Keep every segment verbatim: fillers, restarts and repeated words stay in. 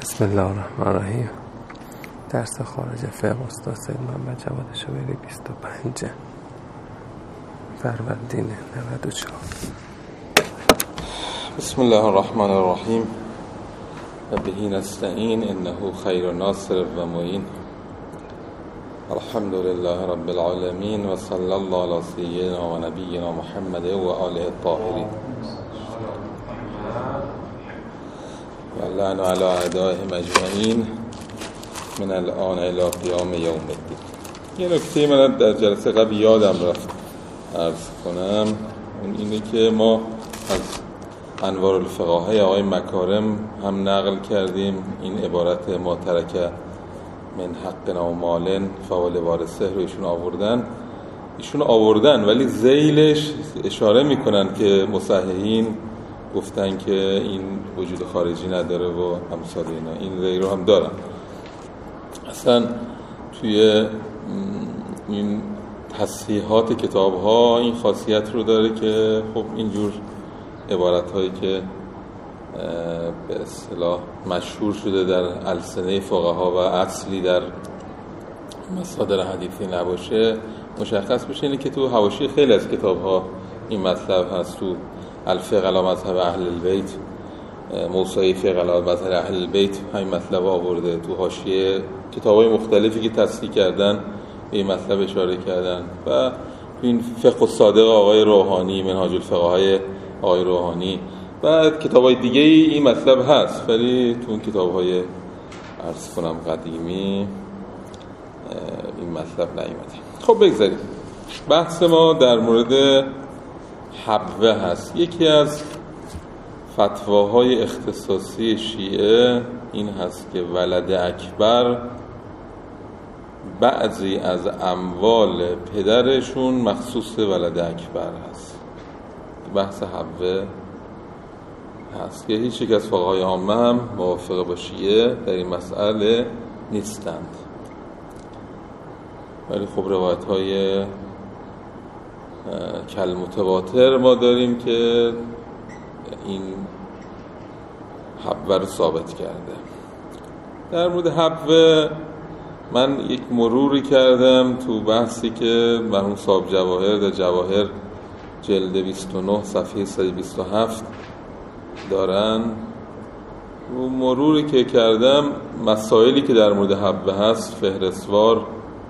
بسم الله الرحمن الرحیم. درس خارج فقه استاد سید محمد جواد شبیری بیست و پنج فروردین نود و چهار. بسم الله الرحمن الرحیم و بهی نستعین انه خیر ناصر و معین. الحمد لله رب العالمین و صلی الله علی سیدنا و نبینا محمد و آله الطاهرین و لعن علی اعدائهم اجمعین من الان الی قیام یوم الدین. یه نکته من در جلسه قبل یادم رفت عرض کنم، اون اینه که ما از انوار الفقاهه آقای مکارم هم نقل کردیم این عبارت ما ترک من حقنا و مالن فوال وارثه رو ایشون آوردن ایشون آوردن ولی ذیلش اشاره میکنن که مصححین گفتن که این وجود خارجی نداره و امثال اینا، این ذیل رو هم دارن. اصلا توی این تصحیحات کتاب ها این خاصیت رو داره که خب اینجور عبارت هایی که به اصطلاح مشهور شده در السنه فقها و اصلی در مصادر حدیثی نباشه مشخص بشه. اینه که تو حواشی خیلی از کتاب ها این مطلب هست. تو الفقه علی مذهب اهل البیت، موسوعه فقه علی مذهب اهل البیت همین مطلب آورده. تو حاشیه کتاب‌های مختلفی که تصحیح کردن به این مطلب اشاره کردن. و این فقه الصادق آقای روحانی، منهاج الفقهای آقای روحانی و کتاب‌های دیگه این مطلب هست، ولی تو اون کتاب‌های عرض کنم قدیمی این مطلب نیامده. خب بگذاریم. بحث ما در مورد حبوه هست. یکی از فتواهای اختصاصی شیعه این هست که ولد اکبر بعضی از اموال پدرشون مخصوص ولد اکبر هست. بحث حبوه هست که هیچ یک از فقهای عامه هم موافق با شیعه در این مسئله نیستند، ولی خب روایت های کل متواتر ما داریم که این حبوه رو ثابت کرده. در مورد حبوه من یک مروری کردم تو بحثی که مرحوم صاحب جواهر در جواهر جلد بیست و نه صفحه صد و بیست و هفت دارن. رو مروری که کردم مسائلی که در مورد حبوه هست فهرستوار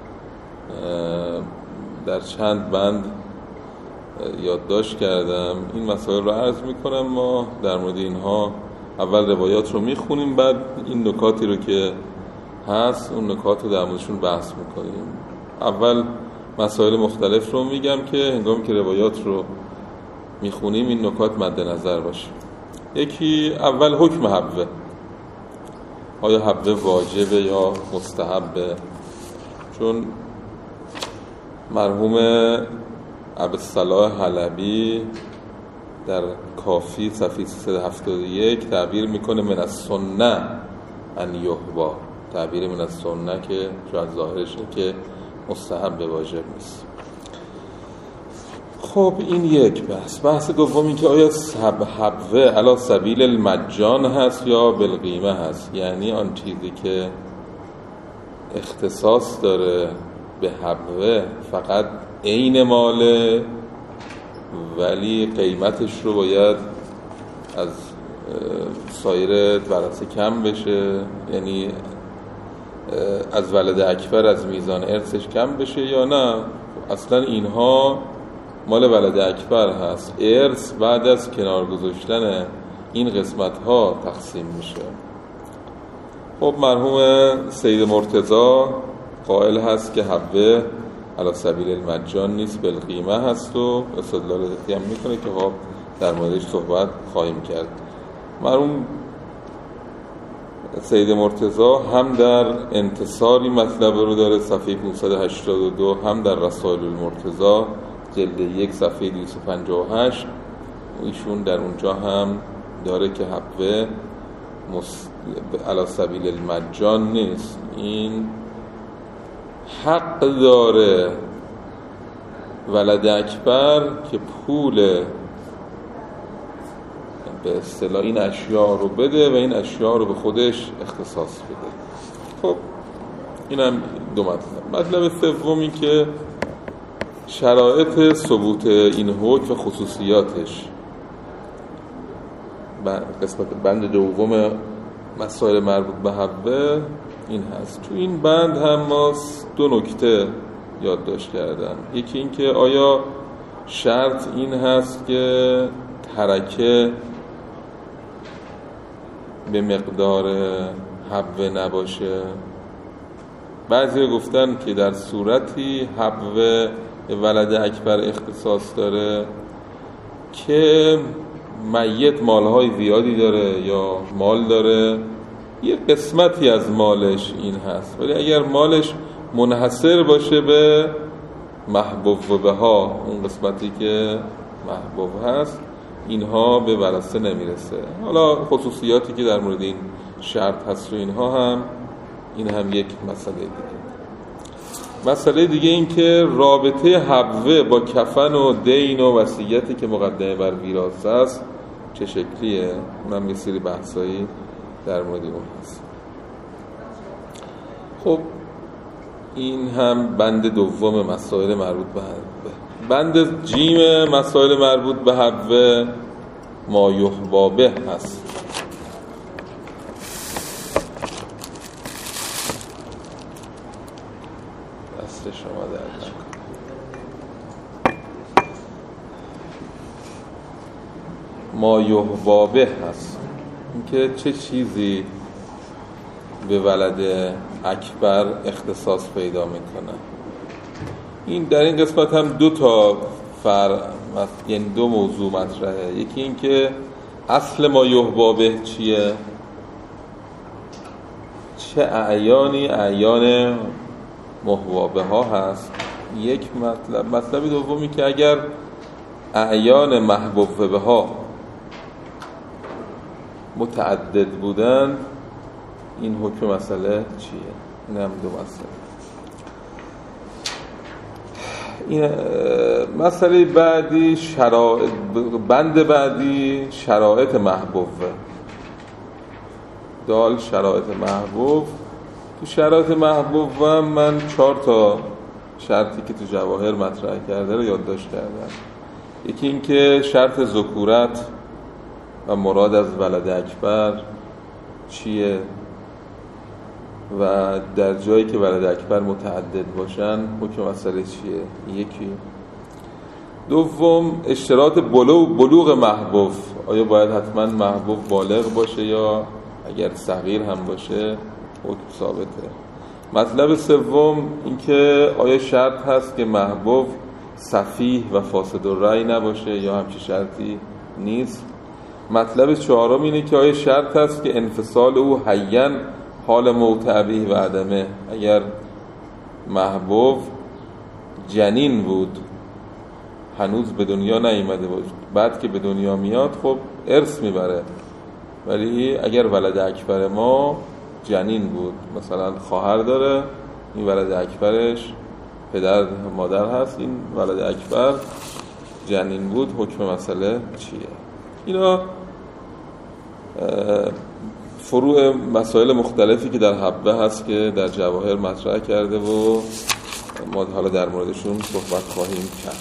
در چند بند یادداشت کردم. این مسائل رو عرض میکنم. ما در مورد اینها اول روایات رو میخونیم، بعد این نکاتی رو که هست اون نکات رو در موردشون بحث میکنیم. اول مسائل مختلف رو میگم که هنگامی که روایات رو میخونیم این نکات مد نظر باشه. یکی اول حکم حبوه، آیا حبوه واجبه یا مستحبه؟ چون مرحوم ابوالصلاح حلبی در کافی صفحه سیصد و هفتاد و یک تعبیر میکنه من السنه ان یحبا، تعبیر من السنه که شاید ظاهرشه که مستحب واجب نیست. خب این یک بحث. بحث دوم این که آیا حبوه علی سبیل المجان هست یا بالقیمه هست، یعنی آن چیزی که اختصاص داره به حبوه فقط عین ماله ولی قیمتش رو باید از سایر ورثه کم بشه، یعنی از ولد اکبر از میزان ارثش کم بشه، یا نه اصلا اینها مال ولد اکبر هست، ارث بعد از کنار گذاشتن این قسمت ها تقسیم میشه. خب مرحوم سید مرتضی قائل هست که حبوه علی سبیل المجان نیست بالقیمه هست و استدلال هم میکنه که خب در موردش صحبت خواهیم کرد. مرحوم سید مرتضی هم در انتصاری مطلب رو داره صفحه پانصد و هشتاد و دو، هم در رسائل المرتضی جلد یک صفحه دویست و پنجاه و هشت ایشون در اونجا هم داره که حبوه مس... علی سبیل المجان نیست. این حق داره ولد اکبر که پول به اصطلاح این اشیاء رو بده و این اشیاء رو به خودش اختصاص بده. خب اینم دو مطلب. مطلب سومی که شرایط ثبوت این حکم و خصوصیاتش، قسمت بند دوم مسائل مربوط به حبه این هست. تو این بند هم ما دو نکته یادداشت کردم. یکی این که آیا شرط این هست که ترکه به مقدار حبه نباشه؟ بعضی گفتن که در صورتی حبه ولد اکبر اختصاص داره که میت مالهای زیادی داره یا مال داره، یه قسمتی از مالش این هست، ولی اگر مالش منحصر باشه به محبوب و بها، اون قسمتی که محبوب هست، اینها به ورثه نمیرسه. حالا خصوصیاتی که در مورد این شرط هست و اینها هم این هم یک مسئله دیگه. مسئله دیگه این که رابطه حبوه با کفن و دین و وصیتی که مقدمه بر وراثه است چه شکلیه؟ من یه سری بحثایی در مورد اون هست. خب این هم بند دوم مسائل مربوط به حبوه. بند جیم مسائل مربوط به حبوه ما یحبا به هست. دست شما درد نکنه. ما یحبا به هست اینکه چه چیزی به ولد اکبر اختصاص پیدا میکنه. این در این قسمت هم دو تا فرع، یعنی دو موضوع مطرحه. یکی این که اصل ما یحبا به چیه، چه اعیانی اعیان محبوبه ها هست. یک مطلب. مطلب دومی که اگر اعیان محبوبه ها متعدد بودن این حکم مسئله چیه. این هم دو مسئله. این مسئله بعدی شرایط، بند بعدی شرایط محبوب. دال شرایط محبوب. تو شرایط محبوب و من چهار تا شرطی که تو جواهر مطرح کرده رو یادداشت کردم. یکی این که شرط ذکورت و مراد از ولد اکبر چیه و در جایی که ولد اکبر متعدد باشن حکم مسئله چیه. یکی. دوم اشتراط بلوغ, بلوغ محبوب. آیا باید حتما محبوب بالغ باشه یا اگر صغیر هم باشه حکم ثابته. مطلب سوم این که آیا شرط هست که محبوب سفیه و فاسد الرأی نباشه یا همچین شرطی نیست. مطلب چهارم اینه که آیا شرط هست که انفصال او حیاً حال موت ابیه و عدمه. اگر محبوب جنین بود هنوز به دنیا نیامده بود، بعد که به دنیا میاد خب ارث میبره، ولی اگر ولد اکبر ما جنین بود، مثلا خواهر داره، این ولد اکبرش پدر مادر هست، این ولد اکبر جنین بود، حکم مسئله چیه؟ اینا فروع مسائل مختلفی که در حبه هست که در جواهر مطرح کرده و ما حالا در موردشون صحبت خواهیم کرد.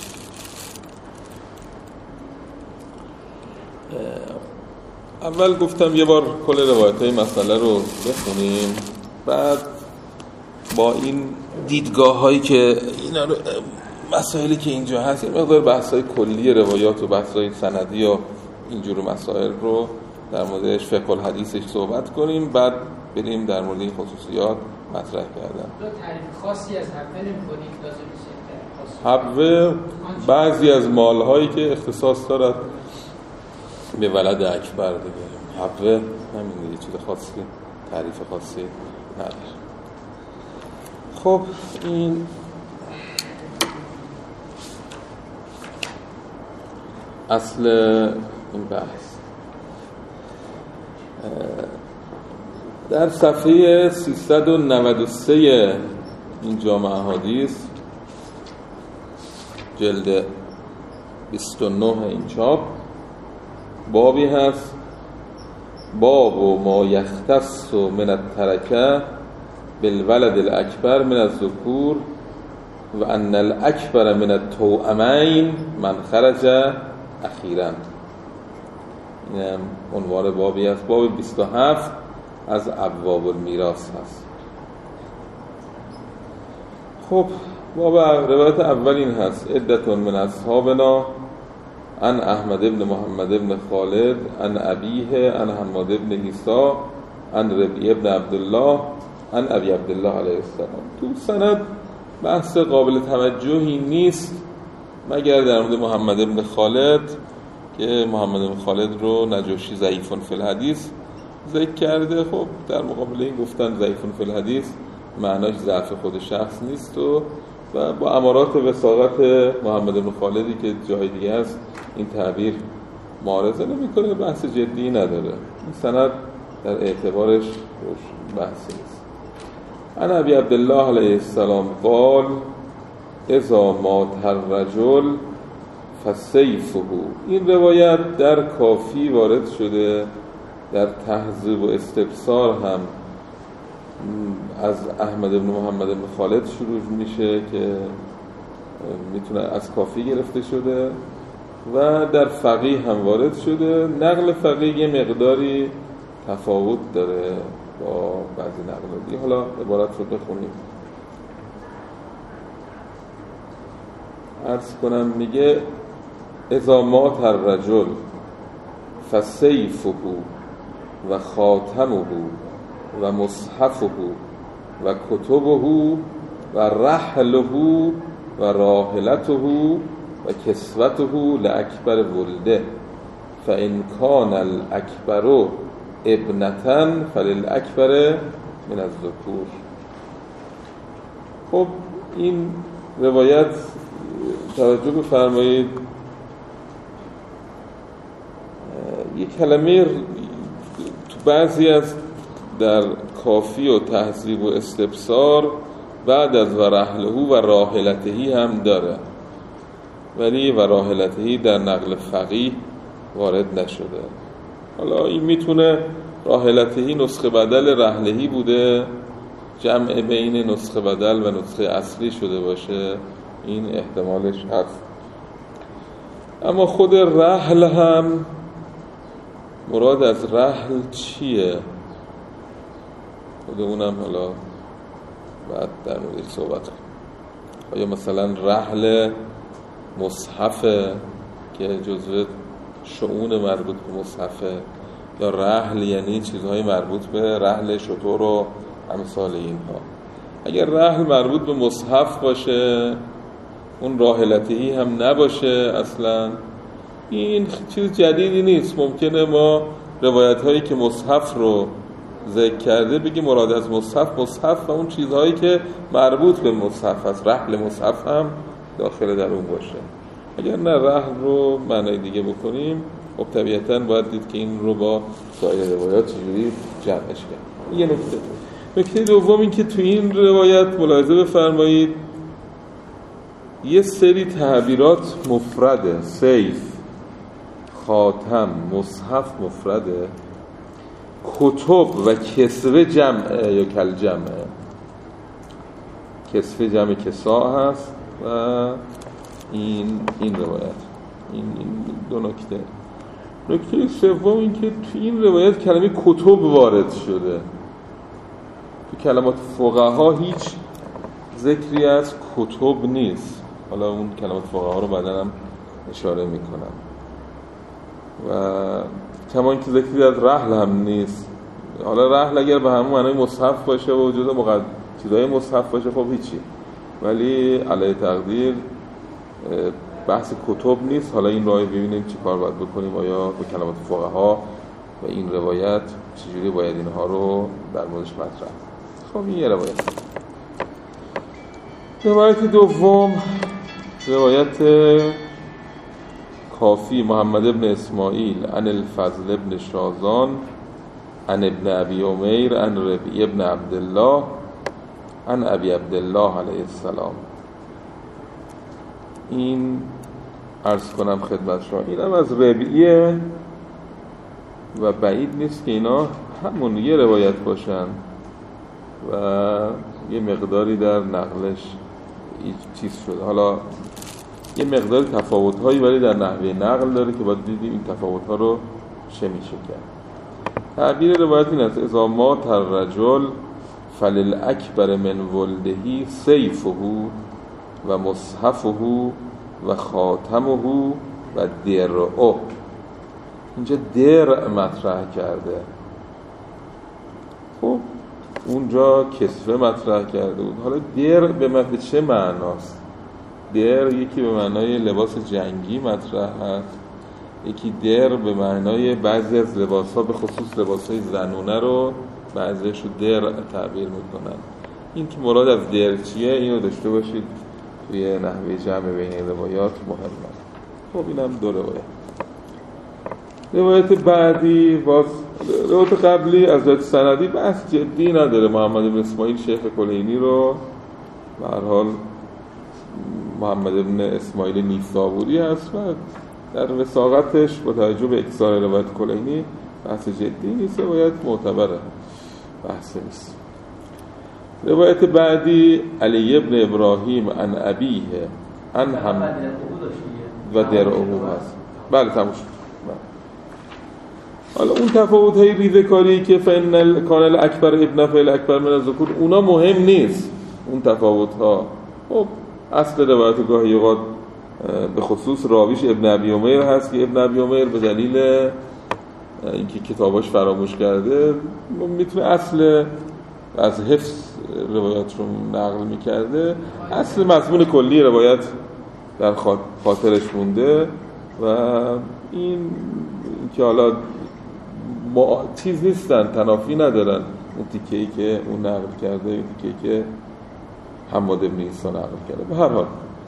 اول گفتم یه بار کل روایت‌های مسئله رو بخونیم، بعد با این دیدگاه هایی که اینا رو مسائلی که اینجا هست این مقدار بحث‌های کلی روایات و بحث‌های سندی و اینجور مسائل رو در موردش فقه الحدیثش صحبت کنیم، بعد بریم در مورد این خصوصیات مطرح کردن. تعریف خاصی از حبه نمی‌کنید لازم نیست. حبه بعضی از مال‌هایی که اختصاص دارد به ولد اکبر دیگه. حبه همین دیگه، چیز خاصی تعریف خاصی نداره. خب این اصل این بحث در صفحه سیصد و نود و سه این جامع احادیث جلد بیست و نه این چاپ بابی هست باب و ما یختص من الترکه بالولد الاکبر من الذکور و ان الاکبر من التوأمین من خرج اخیرا. این عنوان بابی است. باب بیست و هفت از ابواب المیراث هست. خب باب روایت اول این هست: عدتون من اصحابنا عن احمد بن محمد بن خالد عن ابیه عن حماد بن عیسی عن ربیع بن عبدالله عن ابی عبدالله علیه السلام. تو سند بحث قابل توجهی نیست مگر در مورد محمد بن خالد که محمد بن خالد رو نجاشی ضعیفون فی الحدیث ذکر کرده. خب در مقابل این گفتن ضعیفون فی الحدیث معناش ضعف خود شخص نیست و و با امارات وثاقت محمد بن خالدی که جای دیگه هست این تعبیر معارضه نمی‌کنه، بحث جدی نداره. این سند در اعتبارش بحثی نیست. عن ابی عبدالله علیه السلام قال اذا مات الرجل فسیفه. این روایت در کافی وارد شده، در تهذیب و استبصار هم از احمد بن محمد بن خالد شروع میشه که میتونه از کافی گرفته شده و در فقیه هم وارد شده. نقل فقیه یه مقداری تفاوت داره با بعضی نقل. حالا عبارت رو بخونیم. عرض کنم میگه اذا مات الرجل فسیفه و خاتمه و مصحفه و کتبه و رحله و راحلته و کسوته لأکبر ولده فإن کان الأکبر ابنتن فللأکبر من الذکور. خب این روایت توجه بفرمایید یک کلمه تو بعضی از در کافی و تهذیب و استبصار بعد از و رحله و راحلته هم داره، ولی و راحلته در نقل فقیه وارد نشده. حالا این میتونه راحلته نسخه بدل رحلهی بوده، جمع بین نسخه بدل و نسخه اصلی شده باشه، این احتمالش هست. اما خود رحل هم مراد از رحل چیه؟ خود اونم حالا بعد در موردش صحبت کنیم. آیا مثلا رحل مصحفه که جزو شؤون مربوط به مصحفه، یا رحل یعنی چیزهای مربوط به رحل شتر و امثال اینها؟ اگر رحل مربوط به مصحف باشه، اون راحلتهی هم نباشه اصلا، این چیز جدیدی نیست. ممکنه ما روایت هایی که مصحف رو ذکر کرده بگی مراد از مصحف مصحف و اون چیزهایی که مربوط به مصحف است، رحل مصحف هم داخل در اون باشه. اگر نه رحل رو معنی دیگه بکنیم، خب طبیعتاً باید دید که این رو با سایر روایات چجوری جمعش کرد. یه نکته. نکته دوم این که تو این روایت ملاحظه بفرمایید یه سری تعبیرات مفرده، سیف، خاتم، مصحف مفرده، کتب و کسوه جمعه یا کل جمعه. کسوه جمع کسا هست و این این روایت این, این دو نکته. نکته سوم این که تو این روایت کلمه کتب وارد شده. تو کلمات فقها هیچ ذکری از کتب نیست. حالا اون کلمات فقها رو بعداً هم اشاره میکنم. و کمان که ذکری از رحل هم نیست. حالا رحل اگر به همون معنای مصحف باشه و وجود مقدم چیزای مصحف باشه خب هیچی، ولی علیه تقدیر بحث کتب نیست. حالا این راهی ببینیم چی کار باید بکنیم، آیا به کلمات فقها و این روایت چجوری باید اینها رو در موردش مطرح. خب این یه روایت. روایت دوم روایت کافی محمد ابن اسماعیل عن الفضل ابن شازان عن ابن ابی عمیر عن ربیع ابن عبدالله عن ابی عبدالله علیه السلام. این عرض کنم خدمت شما، اینم از ربیع و بعید نیست که اینا همون یه روایت باشن و یه مقداری در نقلش چیز شده. حالا یه مقدار تفاوت‌هایی ولی در نحوه نقل داره که باید دیدیم این تفاوت‌ها رو چه میشه کرد. تعبیر روایت این است: اذا مات الرجل فللأکبر من ولده سیفه و مصحفه و خاتمه و درعه. اینجا درع مطرح کرده، خب اونجا کسوه مطرح کرده بود. حالا درع به معنی چه معناست؟ درع یکی به معنای لباس جنگی مطرح هست، یکی درع به معنای بعضی از لباس‌ها به خصوص لباس‌های زنونه رو بعضیش رو درع تعبیر میکنن. این که مراد از درع چیه اینو داشته باشید توی نحوه جمع بین روایات مهمه. خب اینم دو روایت. روایت بعدی باز روایت قبلی از روایت سندی بحث جدی نداره. محمد بن اسماعیل شیخ کلینی رو به هر حال محمد بن اسماعیل نیسابوری هست و در وثاقتش با توجه به اکثار روایت کلینی بحث جدی نیست، روایت معتبره، بحث نیست. روایت بعدی علی ابن ابراهیم عن ابیه عن هم و درعه هست. بله تموم شد. حالا اون تفاوت های ریزه کاری که فن کان الاکبر ابن فعل اکبر من الذکور اونا مهم نیست. اون تفاوت ها خب اصل روایت گاهی اوقات به خصوص راویش ابن ابی عمیر هست که ابن ابی عمیر به دلیل اینکه کتاباش فراموش کرده میتونه اصل از حفظ روایات رو نقل میکرده، اصل مضمون کلی روایت در خاطرش مونده و این که حالا ما چیز نیستن، تنافی ندارن. اون تیکه‌ای که اون نقل کرده، اون تیکه‌ای که حماد بن عیسی نقل کرده. به هر حال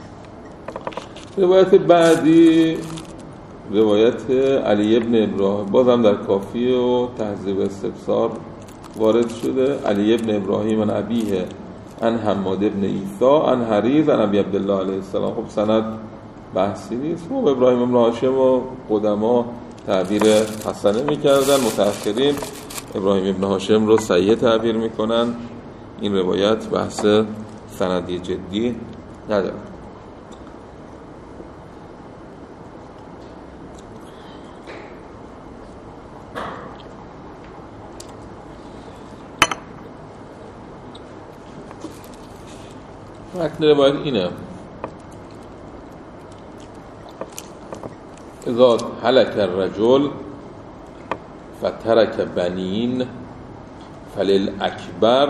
روایت بعدی روایت علی ابن ابراهیم بازم در کافیه و تهذیب استبصار وارد شده. علی ابن ابراهیم عن ابیه عن حماد بن عیسی عن حریز عن ابی عبدالله علیه السلام. خب سند بحثی نیست. خب ابراهیم بن هاشم و قدما تعبیر حسنه میکردن، متأخرین ابراهیم بن هاشم رو صحیح تعبیر میکنن. این روایت بحث سندی جدی نداره. متن روایت اینه: اذا هلك الرجل فترك بنین فللأکبر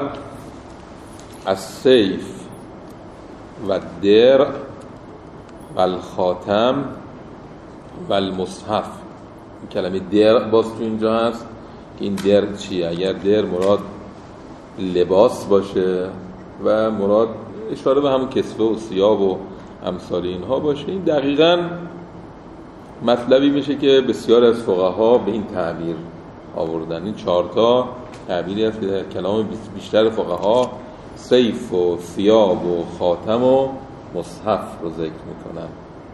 السیف و الدرع و الخاتم و المصحف. این کلمه درع باز تو اینجا هست که این درع چیه؟ اگر درع مراد لباس باشه و مراد اشاره به همون کسوه و ثیاب و امثال اینها باشه، این دقیقاً مطلبی میشه که بسیار از فقها به این تعبیر آوردن. این چهار تا تعبیری هست که در کلام بیشتر فقها سیف و ثیاب و خاتم و مصحف رو ذکر میکنن،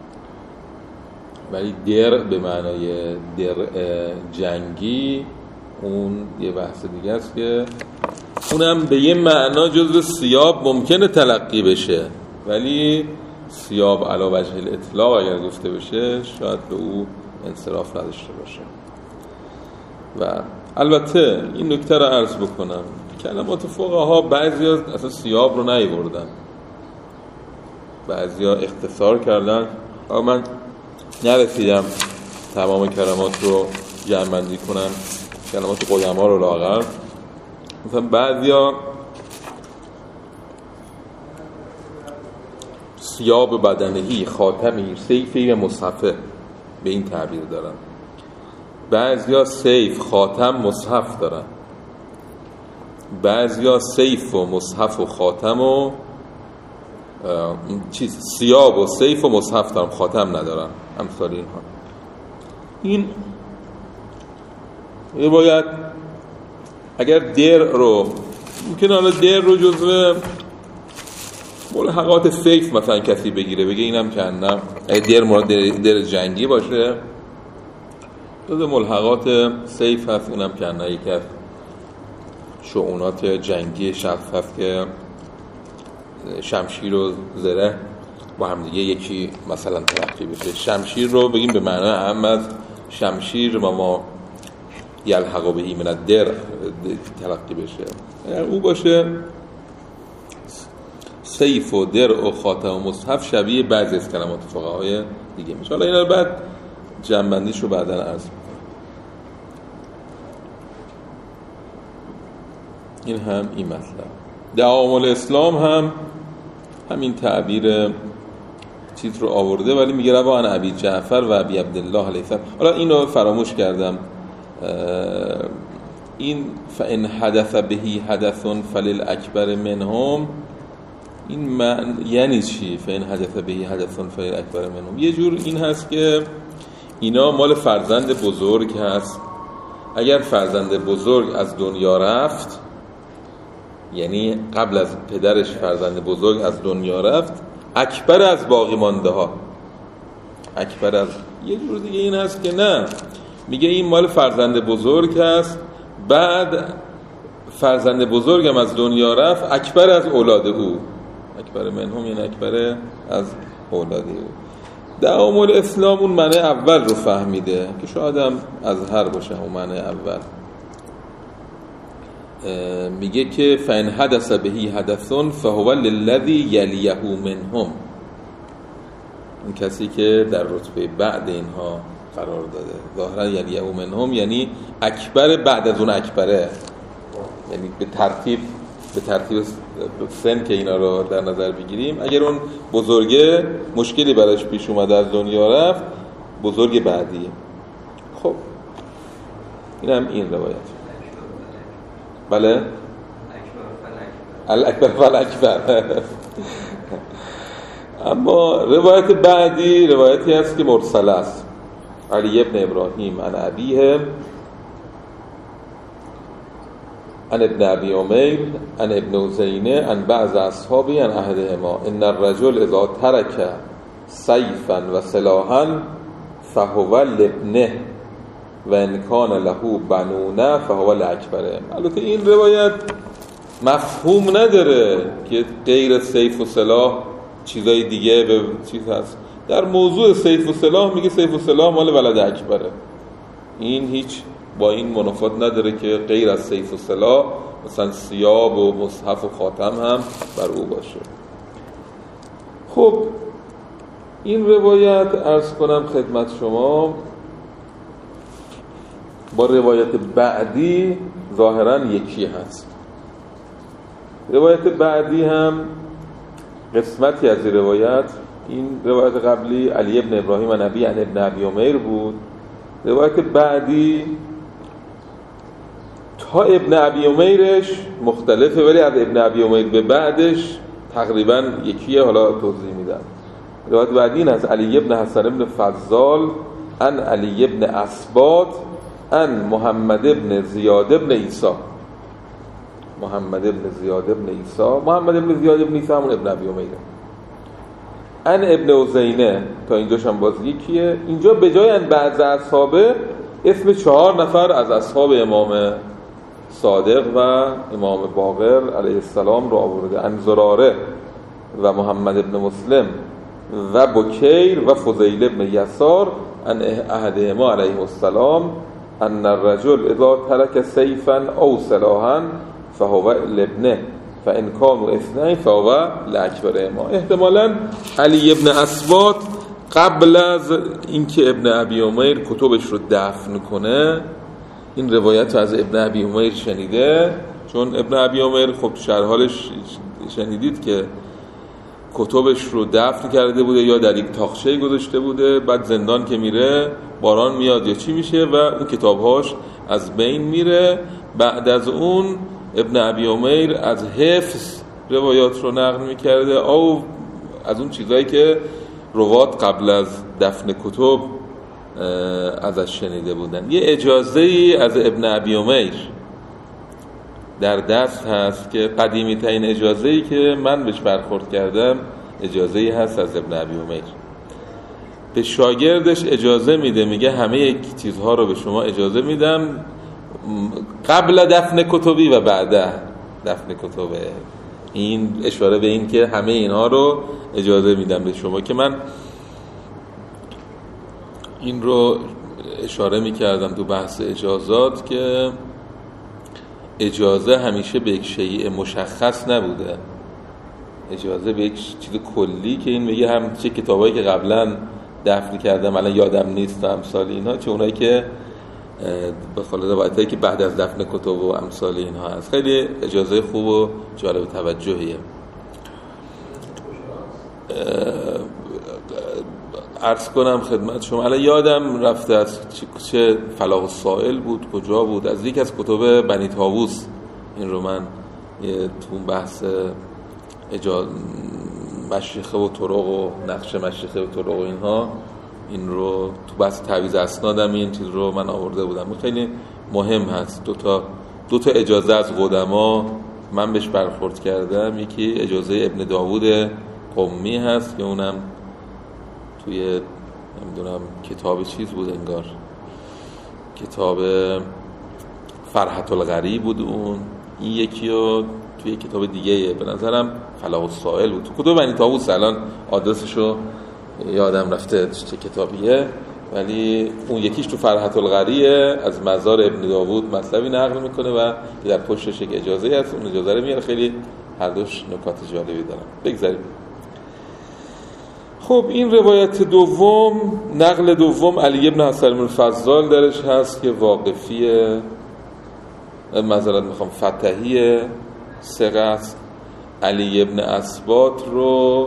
ولی درع به معنای درع جنگی اون یه بحث دیگه است که اونم به یه معنا جزو ثیاب ممکنه تلقی بشه، ولی ثیاب علی وجه الاطلاق اگر گفته بشه شاید به او انصراف نداشته باشه. و البته این نکته رو عرض بکنم، کلمات فقها بعضیا اصلا ثیاب رو نیاوردن، بعضیا اختصار کردن. اما من نرسیدم تمام کلمات رو جمع بندی کنم، کلمات قدما رو لاغر. مثلا بعضیا ثیاب بدنهی، خاتمی، سیفی و مصحفه به این تعبیر دارن. بعضیا سیف، خاتم، مصحف دارن. بعضیا سیف و مصحف و خاتم و چیز ثیاب و سیف و مصحف دارن، خاتم ندارن، امثال اینها. این روایت اگر در رو ممکنه حالا در رو جزو ملحقات سیف مثلا کسی بگیره بگه اینم کندم، اگه در مراد در, در جنگی باشه جز ملحقات سیف هست، اونم که یکی از شؤونات جنگی شخص هست که شمشیر و زره با هم دیگه یکی مثلا تلقی بشه. شمشیر رو بگیم به معنی اهم از شمشیر و ما یلحق بهی من الدر تلقی بشه. اگر او باشه سیف و در و خاتم و مصحف شبیه بعضی از کلمات فقهای دیگه میشه. حالا اینا رو بعد جمع‌بندیش رو بعداً عرض می‌کنم. این هم این مطلب. دعام الاسلام هم همین تعبیر چیز رو آورده، ولی میگه روا عن ابی جعفر و ابی عبدالله علیه السلام. حالا این رو فراموش کردم، این فان حدث بهی حدث فللاکبر منهم، این من یعنی چی؟ فان حدث بهی حدث فللاکبر منهم یه جور این هست که اینا مال فرزند بزرگ هست. اگر فرزند بزرگ از دنیا رفت، یعنی قبل از پدرش فرزند بزرگ از دنیا رفت، اکبر از باقی مانده ها، اکبر از. یه جور دیگه این هست که نه، میگه این مال فرزند بزرگ هست، بعد فرزند بزرگم از دنیا رفت، اکبر از اولاد او، اکبر منهم یعنی اکبر از اولاد او. دعام الاسلام اون معنی اول رو فهمیده که شاید هم از هر باشه اون معنی اول. میگه که فان حدث بهی حدث فهو للذی یلیه منهم، این کسی که در رتبه بعد اینها قرار داده. ظاهرا یلیه منهم یعنی اکبر بعد از اون اکبره، یعنی به ترتیب به ترتیب سن که اینا رو در نظر بگیریم. اگر اون بزرگه مشکلی براش پیش اومده از دنیا رفت، بزرگ بعدیه. خب این هم این روایت. بله الاکبر فالاکبر. اما روایت بعدی روایتی هست که مرسل است. علی ابن ابراهیم عن ابیه عن ابن ابی امیر عن ابن زینه عن بعض اصحابی عن احدهما ان الرجل اذا ترک سیفا و سلاحا فهو لابنه و ان کان له بنونه فهو لاکبره. البته این روایت مفهوم نداره که غیر سیف و سلاح چیزای دیگه به چیز هست. در موضوع سیف و سلاح میگه سیف و سلاح مال ولد اکبره. این هیچ با این منافات نداره که غیر از سیف و سلاح مثلا ثیاب و مصحف و خاتم هم بر او باشه. خب این روایت عرض کنم خدمت شما با روایت بعدی ظاهراً یکی هست. روایت بعدی هم قسمتی از این روایت، این روایت قبلی علی ابن ابراهیم و نبی عن ابن ابی امیر بود. روایت بعدی تا ابن ابی امیرش مختلفه، ولی از ابن ابی امیر به بعدش تقریباً یکیه. حالا توضیح میدم. روایت بعدی این از علی ابن حسن ابن فضال عن علی ابن اسباط عن محمد ابن زیاد ابن عیسی. محمد ابن زیاد ابن عیسی محمد ابن زیاد ابن عیسی همون ابن ابی امیره. عن ابن زینه تا اینجاش هم باز یکیه. اینجا به جای ان بعض اصحابه اسم چهار نفر از اصحاب امام صادق و امام باقر علیه السلام رو آورده. عن زراره و محمد ابن مسلم و بکیر و فضیل ابن یسار عن احدهما علیه السلام ان الرجل اذا ترک سیفا او سلاحا فهو لابنه فان كانوا اثنين فهو لاکبر ما. احتمالاً علی ابن اسباط قبل از اینکه ابن ابی امیر کتبش رو دفن کنه این روایت از ابن ابی امیر شنیده، چون ابن ابی امیر خب شرح حالش شنیدید که کتبش رو دفن کرده بوده یا در یک تاقچه گذاشته بوده، بعد زندان که میره باران میاد یا چی میشه و اون کتابهاش از بین میره. بعد از اون ابن ابی امیر از حفظ روایات رو نقل میکرده او از اون چیزایی که روات قبل از دفن کتب ازش شنیده بودن. یه اجازه‌ای از ابن ابی امیر در دست هست که قدیمی ترین اجازه‌ای که من بهش برخورد کردم اجازه‌ای هست از ابن ابی امیر. به شاگردش اجازه میده، میگه همه یک چیزها رو به شما اجازه میدم قبل دفن کتبی و بعد دفن کتبه. این اشاره به این که همه اینها رو اجازه میدم به شما، که من این رو اشاره میکردم تو بحث اجازات که اجازه همیشه به یک شیء مشخص نبوده، اجازه به یک چیز کلی که این میگه هم چه کتابایی که قبلا دفن کردم الان یادم نیست و امثال اینها، چه اونایی که به خاطر روایتایی که بعد از دفن کتب و امثال اینها هست. خیلی اجازه خوب و جالب توجهیه. عرض کنم خدمت شما الان یادم رفته از چه فلاح السائل بود، کجا بود، از یک از کتب بنی طاووس این رو من تو بحث اجازه مشیخه و طرق و نقش مشیخه و طرق و اینها، این رو تو بحث تعویض اسنادم این چیز رو من آورده بودم. خیلی مهم هست. دو تا دو تا اجازه از قدما من بهش برخورد کردم. یکی اجازه ابن داوود قمی هست که اونم توی نمیدونم کتاب چیز بود، انگار کتاب فرحت الغریب بود اون. این یکی رو توی کتاب دیگه به نظرم فلاح السائل بود تو کتاب بنی طاووس، الان آدرسشو یادم رفته چه کتابیه، ولی اون یکیش تو فرحت الغریه از مزار ابن داوود مطلبی نقل میکنه و در پشتش یک اجازه هست، اون اجازه رو میاره. خیلی هر دوش نکات جالبی دارن. بگذاریم. خب این روایت دوم، نقل دوم، علی ابن حسن بن فضال درش هست که واقفیه، معذرت میخوام فتحیه ثقه است. علی ابن اسبات رو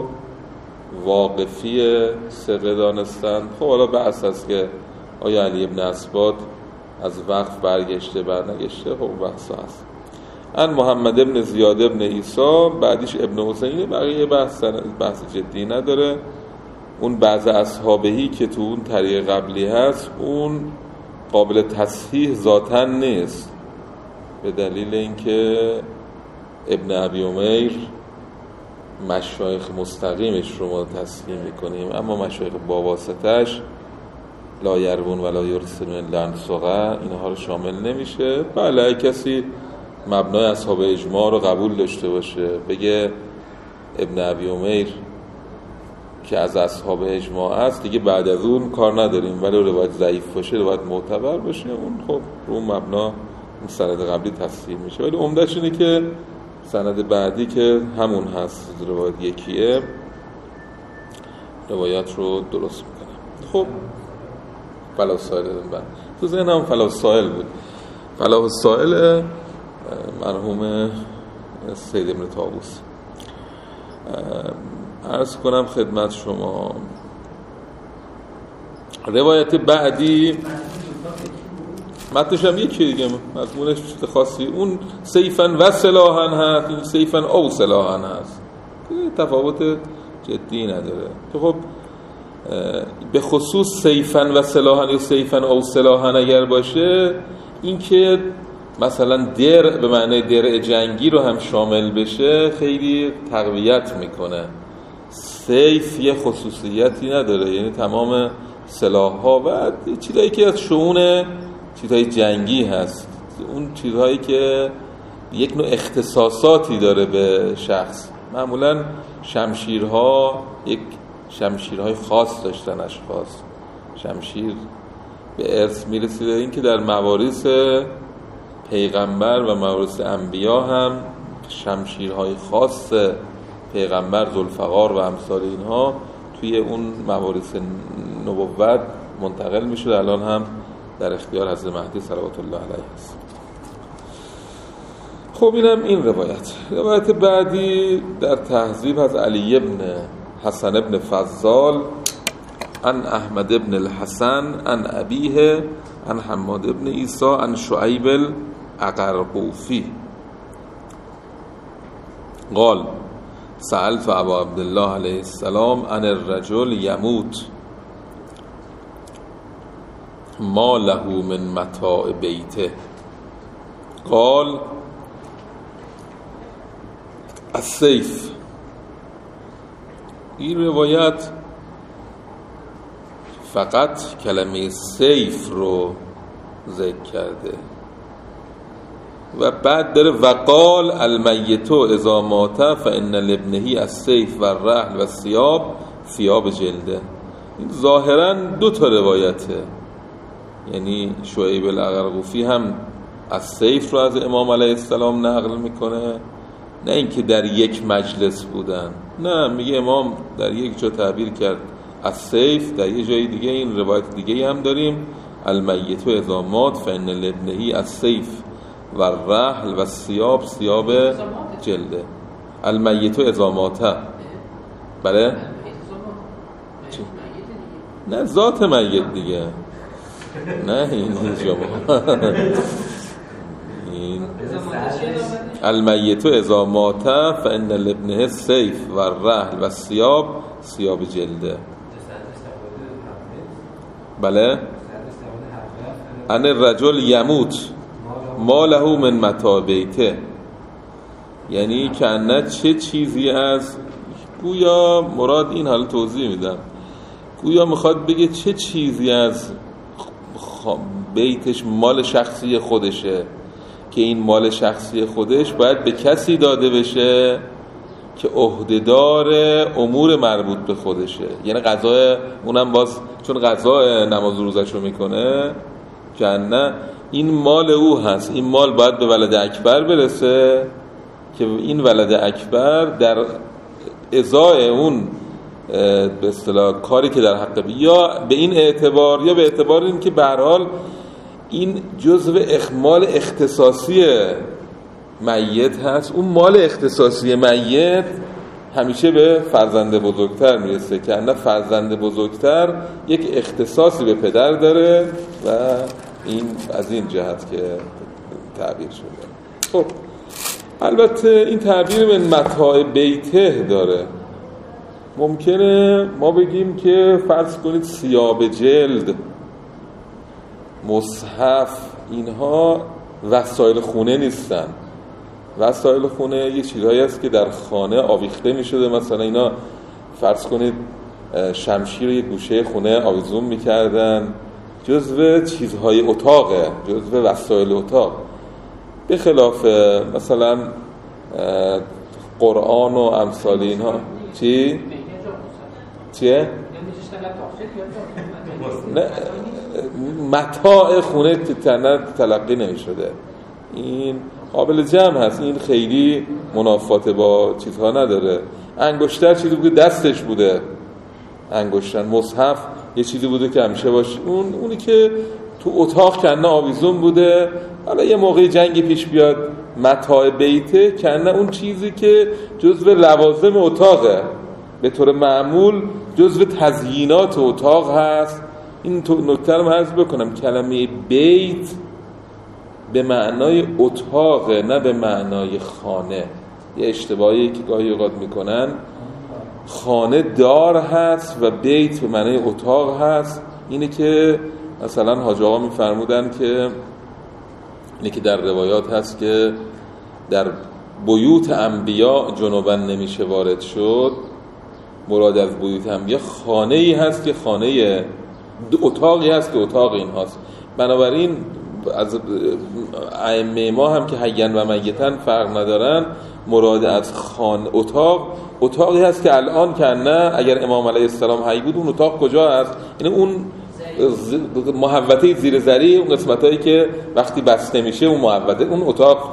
واقفی ثقه دانستن. خب حالا بحث هست که آیا علی ابن اسبات از وقف برگشته برنگشته، خب بحث هست. ان محمد ابن زیاد ابن عیسی، بعدیش ابن حسین، بقیه بحث بحث جدی نداره. اون بعض اصحابهی که تو اون طریق قبلی هست اون قابل تصحیح ذاتاً نیست، به دلیل اینکه ابن ابی عمیر مشایخ مستقیمش رو ما تصحیح میکنیم، اما مشایخ با واسطش لا یروون ولا یرسلون لنسقه اینها رو شامل نمیشه. بله کسی مبنای اصحاب اجماع رو قبول داشته باشه، بگه ابن ابی عمیر که از اصحاب اجماع است دیگه بعد از اون کار نداریم، ولی روایت ضعیف باشه، روایت معتبر باشه، اون خب رو اون مبنا اون سند قبلی تصحیح میشه. ولی عمده‌اش اینه که سند بعدی که همون هست روایت یکیه روایت رو درست میکنه. خب فلاح السائل دادم تو ذهنم فلاح السائل بود، فلاح السائل مرحوم سید ابن طاووس. عرض کنم خدمت شما روایت بعدی متنش هم یکی دیگه، مضمونش چیز خاصی، اون سیفن و سلاحن هست، این سیفن او سلاحن هست، تفاوت جدی نداره. تو خب به خصوص سیفن و سلاحن یا سیفن او سلاحن اگر باشه، این که مثلا در به معنی درع جنگی رو هم شامل بشه خیلی تقویت میکنه. سیف یه خصوصیتی نداره، یعنی تمام سلاح‌ها و چیزایی که از شؤون چیزهای جنگی هست، اون چیزهایی که یک نوع اختصاصاتی داره به شخص. معمولا شمشیرها یک شمشیرهای خاص داشتن اشخاص، شمشیر به ارث میرسیده. این که در موارث پیغمبر و موارث انبیا هم شمشیرهای خاص پیغمبر، ذوالفقار و امثال اینها توی اون موارث نبوت منتقل میشه. الان هم در اختیار حضرت مهدی صلوات الله علیه است. خب اینم این روایت. روایت بعدی در تهذیب از علی ابن حسن ابن فضال عن احمد ابن الحسن عن ابیه عن حماد ابن عیسی عن شعیب العقرقوفی قال سألت ابا عبدالله علیه السلام عن الرجل یموت ما له من متاع بیته قال السیف. این روایت فقط کلمه سیف رو ذکر کرده و بعد داره وقال المیت اذا مات فان لابنه السیف و الرحل و الثیاب ثیاب جلده. این ظاهرا دو تا روایته، یعنی شعیب العقرقوفی هم از سیف رو از امام علیه السلام نقل میکنه، نه اینکه در یک مجلس بودن، نه میگه امام در یک جا تعبیر کرد از سیف، در یک جای دیگه این روایت دیگه هم داریم المیت اذا مات فان لابنه السیف و الرحل و الثیاب ثیاب جلده. المیت اذا مات، بله چی؟ نه ذات میت دیگه، نه این اینجا این المیت اذا مات فان لابنه السیف و الرحل و الثیاب ثیاب جلده. بله ان الرجل یموت ما له من متاع بیته، یعنی کنه چه چیزی از، گویا مراد این حال توضیح میدم، گویا میخواد بگه چه چیزی از بیتش مال شخصی خودشه که این مال شخصی خودش باید به کسی داده بشه که عهدهدار امور مربوط به خودشه، یعنی قضا، اونم باز چون قضا نماز روزش رو میکنه که نه این مال او هست، این مال باید به ولد اکبر برسه که این ولد اکبر در ازای اون به اصطلاح کاری که در حق، یا به این اعتبار یا به اعتبار این که به هر حال این جزء اخمال اختصاصی میت هست، اون مال اختصاصی میت همیشه به فرزند بزرگتر میرسه که نه فرزند بزرگتر یک اختصاصی به پدر داره و این از این جهت که تعبیر شده. خب البته این تعبیر من متاع بیته داره، ممکنه ما بگیم که فرض کنید ثیاب جلد، مصحف، اینها وسایل خونه نیستن. وسایل خونه یه چیزهایی هست که در خانه آویخته می شده، مثلا اینا فرض کنید شمشیر یه گوشه خونه آویزون می کردن، جزو چیزهای اتاقه، جزو وسایل اتاق، به خلاف مثلا قرآن و امثال اینها. چی؟ چیه؟ نه متاع خونه تلقی نمی شده، این قابل جمع هست، این خیلی منافات با چیزها نداره. انگشتر چیزی بوده دستش بوده، انگشتر. مصحف یه چیزی بوده که همیشه باشه، اون اونی که تو اتاق کنه آویزون بوده، حالا یه موقعی جنگی پیش بیاد متاع بیته کنه اون چیزی که جزو لوازم اتاقه، به طور معمول جزو تزیینات اتاق هست. این نکته رو عرض بکنم، کلمه بیت به معنای اتاقه نه به معنای خانه. یه اشتباهی که گاهی اوقات میکنن، خانه دار هست و بیت به معنای اتاق هست. اینه که مثلا حاج آقا میفرمودن که اینه که در روایات هست که در بیوت انبیا جنوبا نمیشه وارد شد. مراد از بیوت انبیا خانه ای هست که خانه اتاقی هست که اتاق این هست. بنابراین از ائمه ما هم که حیاً و میتاً فرق ندارن، مراد از خانه اتاق اتاقی هست که الان که نه اگر امام علیه السلام حی بود اون اتاق کجا هست؟ یعنی اون محوطه زیر زری، اون قسمتایی که وقتی بسته میشه اون محوطه، اون اتاق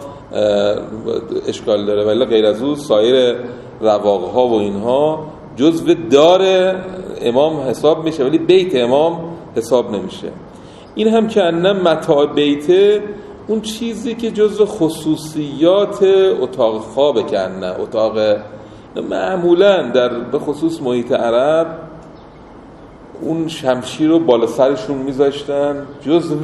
اشکال داره، ولی غیر از اون سایر رواقها و اینها جزو دار امام حساب میشه ولی بیت امام حساب نمیشه. این هم که نه متاع بیته اون چیزی که جزو خصوصیات اتاق خوابه که نه اتاق معمولا در به خصوص محیط عرب اون شمشیر رو بالا سرشون میذاشتن، جزو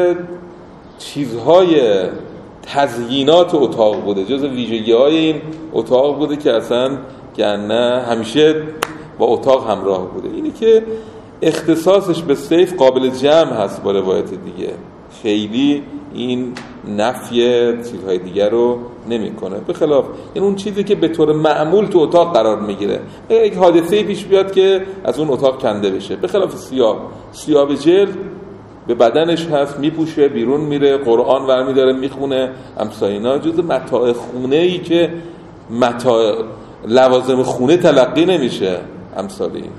چیزهای تزیینات اتاق بوده، جزو ویژگی های این اتاق بوده که اصلا که نه همیشه با اتاق همراه بوده. اینی که اختصاصش به سیف قابل جمع هست با روایت دیگه، خیلی این نفی چیزهای دیگر رو نمیکنه. به خلاف این اون چیزی که به طور معمول تو اتاق قرار میگیره، یک حادثه پیش بیاد که از اون اتاق کنده بشه. به خلاف سیاه، سیاه جلد به بدنش هست، میپوشه، بیرون میره، قرآن برمیداره میخونه، امثالینا جز متاع خونه ای که متاع لوازم خونه تلقی نمیشه. امثالی اینها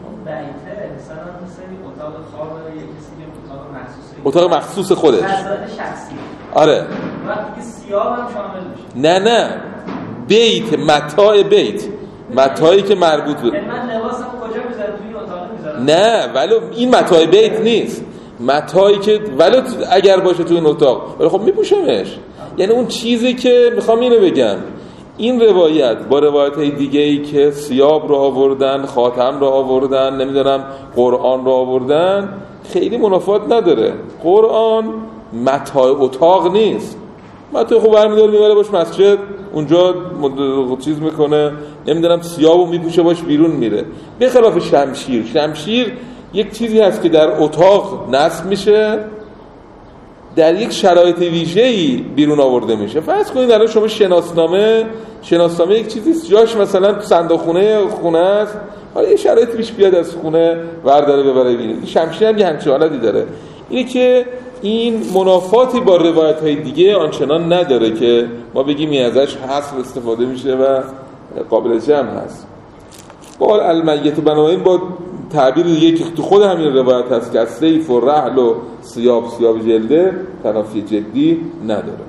اتاق مخصوص خودش، آره وقتی سیاه هم شامل میشه. نه نه بیت، متاع بیت، متاعی که مربوط به من لباسم کجا میذارم؟ توی اتاق میذارم؟ نه ولو این متاع بیت نیست، متاعی که ولو اگر باشه توی این اتاق ولی خب میپوشمش. یعنی اون چیزی که میخوام اینو بگم، این روایت با روایت‌های دیگه‌ای که ثیاب رو آوردن، خاتم رو آوردن، نمیدونم قرآن رو آوردن، خیلی منافات نداره. قرآن متاع اتاق نیست. متاع خوب برمی‌داره میبره باش مسجد، اونجا چیز میکنه، نمیدونم ثیابو میپوشه باش بیرون میره. به خلاف شمشیر، شمشیر یک چیزی هست که در اتاق نصب میشه، در یک شرایط ویژه‌ای بیرون آورده میشه. فرض کنید الان شما شناسنامه، شناسنامه یک چیزی جاش مثلا تو صندوق خونه خونه است، حالا یه شرایط پیش بیاد از خونه ورداره ببره بیرون. شمشیر هم یه همچین حالتی داره. اینه که این منافاتی با روایت‌های دیگه آنچنان نداره که ما بگیم این ازش حصر استفاده میشه و قابل جمع هست. قال المیت، بنابراین با تعبیر دیگه که تو خود همین روایت هست که سیف و رحل و سیاب سیاب جلده تنافی جدی نداره.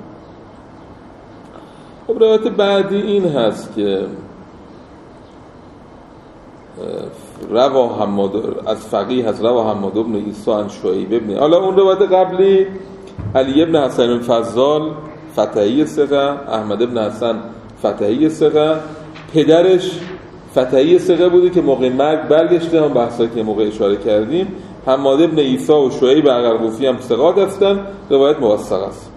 خب روایت بعدی این هست که روا حماد از فقیه هست، روا حماد ابن عیسی عن شعیب ابن، حالا اون روایت قبلی علی ابن حسن فضال فتحی ثقه، احمد ابن حسن فتحی ثقه، پدرش فتحی ثقه بوده که موقع مرگ برگشته، هم بحثایی که موقع اشاره کردیم. حماد ابن عیسی و شعیب عقرقوفی هم ثقات هستن. روایت موثق است.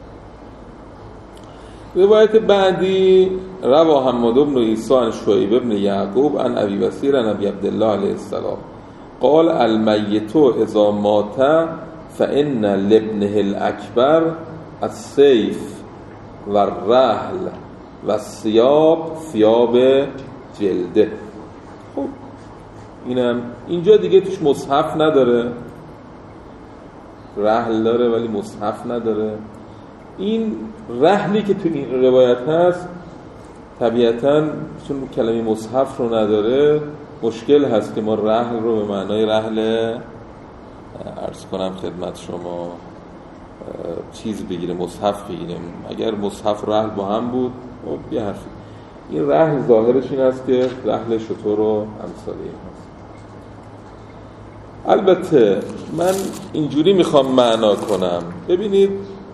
روایت بعدی روا حماد ابن عیسی عن شعیب ابن یعقوب عن ابی بصیر عن ابی عبدالله علیه السلام قال المیت اذا مات فان لابنه الاکبر السیف و الرحل و الثیاب ثیاب جلده. خب اینم اینجا دیگه توش مصحف نداره، رحل داره ولی مصحف نداره. این رحلی که تو این روایت هست طبیعتاً چون کلمه مصحف رو نداره مشکل هست که ما رحل رو به معنای رحل عرض کنم خدمت شما چیز بگیریم، مصحف بگیریم. اگر مصحف و رحل با هم بود یه حرفی. این رحل ظاهرش این است که رحل شتر و امثالی هست. البته من اینجوری میخوام معنا کنم. ببینید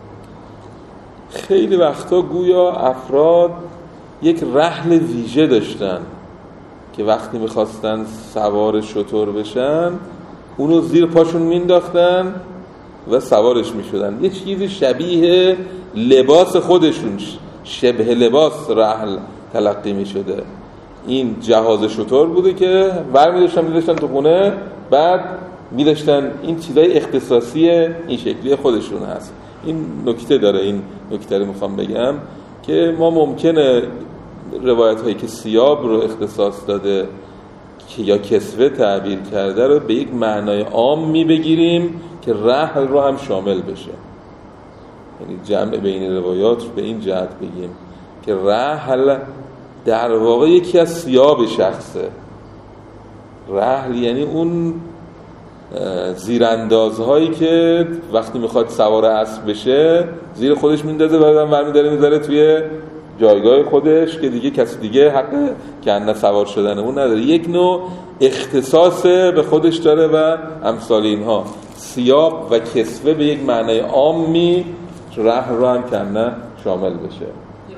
خیلی وقتا گویا افراد یک رحل ویژه داشتن که وقتی میخواستن سوار شتر بشن اونو زیر پاشون مینداختن و سوارش میشدن. یه چیزی شبیه لباس خودشون، شبه لباس رحل تلقی میشده. این جهاز شتر بوده که برمی داشتن می داشتن تو خونه، بعد می داشتن این چیزای اختصاصی این شکلی خودشون هست. این نکته داره، این نکته رو میخوام بگم که ما ممکنه روایت هایی که ثیاب رو اختصاص داده که یا کسوه تعبیر کرده رو به یک معنای عام می بگیریم که رحل رو هم شامل بشه. یعنی جمع بین روایات رو به این جهت بگیم که رحل در واقع یکی از ثیاب شخصه. رحل یعنی اون زیراندازهایی که وقتی میخواد سوار اسب بشه زیر خودش میندازه، بعدم برمی‌داره میذاره توی جایگاه خودش که دیگه کسی دیگه حق کنه سوار شدن اون نداره. یک نوع اختصاص به خودش داره و امثال اینها. ثیاب و کسوه به یک معنای عامی رحل رو هم کنه شامل بشه.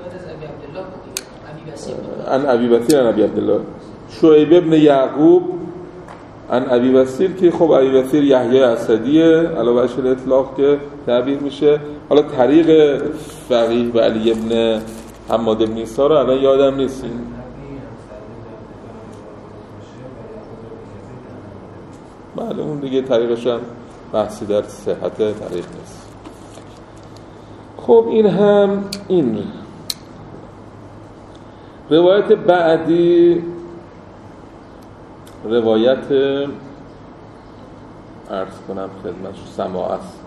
عن ابی بصیر عن ابی عبدالله شعیب ابن یعقوب عن ابی بصیر که خب ابی بصیر یحیی اسدیه علاوه بر اطلاق که تعبیر میشه. حالا طریق فقیه و علی ابن حماد ابن عیسی رو الان یادم نیست. بله اون دیگه طریقش هم بحثی در صحت طریق نیست. خب این هم این روایت بعدی روایت عرض کنم خدمت سماع است.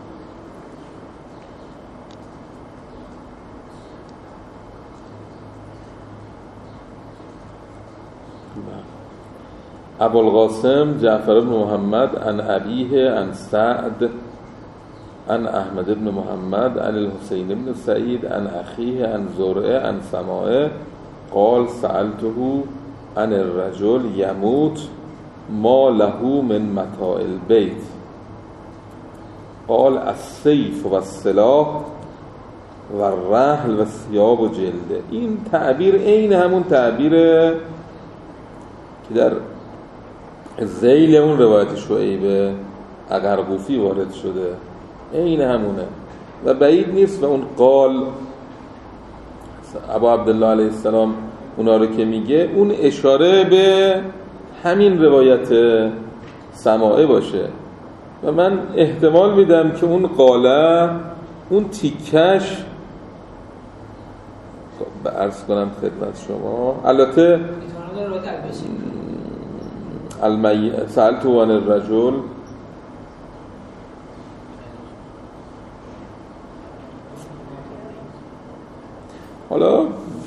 ابوالقاسم جعفر بن محمد عن ابیه عن سعد عن احمد بن محمد عن الحسین بن سعید عن اخیه عن زرعه عن سماعه قال سألته عن الرجل يموت ما له من متاع البيت قال السيف والسلاح والرحل والثياب و جلده. این تعبیر عین همون تعبیره که در ذیل اون روایت شعیب اقرقوفی وارد شده، عین همونه و بعید نیست. و اون قال ابا عبدالله علیه السلام اونا رو که میگه اون اشاره به همین روایت سماعه باشه و من احتمال میدم که اون قاله اون تیکش عرض کنم خدمت شما البته المی سألته عن الرجل حالا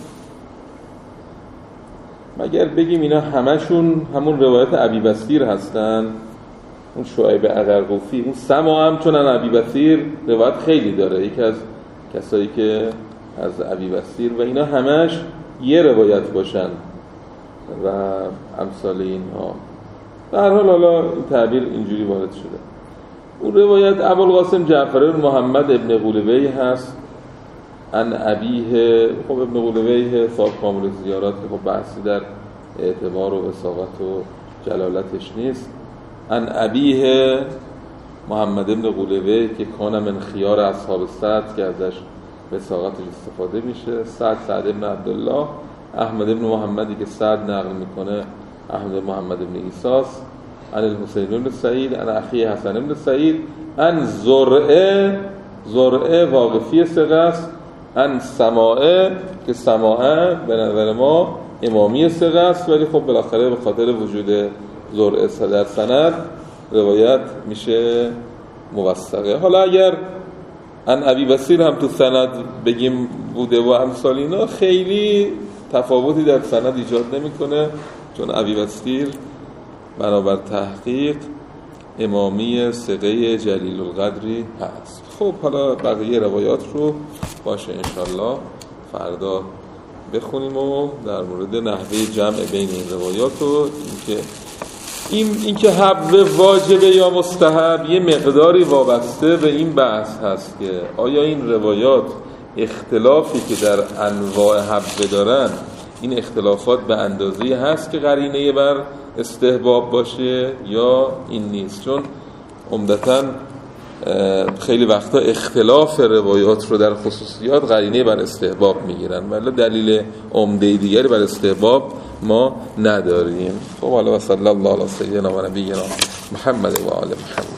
مگر بگیم اینا همشون همون روایت ابی بصیر هستن، اون شعیب اقرقوفی، اون سما هم چون ابی بصیر روایت خیلی داره، یکی از کسایی که از ابی بصیر و اینا همش یه روایت باشن و امثال اینها. در حال حالا این تعبیر اینجوری وارد شده. اون روایت ابوالقاسم جعفر بن محمد ابن غولوی هست ان ابیه. خب ابن غولوی صاحب کامل زیارات که خب بحثی در اعتبار و وثاقت و جلالتش نیست. ان ابیه محمد ابن غولوی که کان من خیار اصحاب سعد که ازش وثاقتش استفاده میشه. سعد سعد ابن عبدالله. احمد ابن محمدی که سعد نقل میکنه احمد محمد ابن ایساس. ان الحسین ابن سعید ان اخی حسن ابن سعید ان زرعه زرعه واقفی ثقه است. ان سماعه که سماعه به نظر ما امامی ثقه است ولی خب بالاخره به خاطر وجود زرعه در سند روایت میشه موثقه. حالا اگر ان ابی بصیر هم تو سند بگیم بوده و امثال اینا خیلی تفاوتی در سند ایجاد نمیکنه چون ابی بصیر بنابر تحقیق امامی ثقه جلیل القدری هست. خب حالا بقیه روایات رو باشه انشالله فردا بخونیم و در مورد نحوه جمع بین این روایات و اینکه این اینکه حبو واجبه یا مستحب یه مقداری وابسته به این بحث هست که آیا این روایات اختلافی که در انواع حبو دارن این اختلافات به اندازه‌ای هست که قرینه بر استحباب باشه یا این نیست. چون عمدتاً خیلی وقتا اختلاف روایات رو در خصوصیات قرینه بر استحباب میگیرن ولی دلیل عمده دیگری بر استحباب ما نداریم. خب حالا صلی الله علی سیدنا و نبینا محمد و آل محمد.